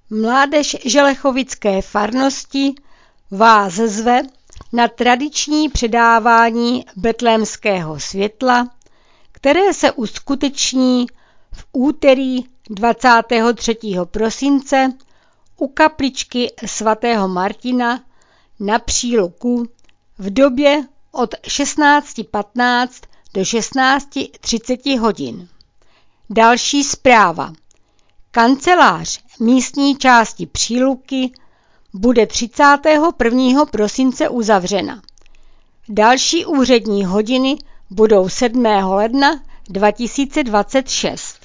Mládež želechovické farnosti vás zve na tradiční předávání betlémského světla, které se uskuteční v úterý 23. prosince u kapličky svatého Martina na Příluku v době od 16:15 do 16:30 hodin. Další zpráva. Kancelář místní části Příluky bude 31. prosince uzavřena. Další úřední hodiny budou 7. ledna 2026.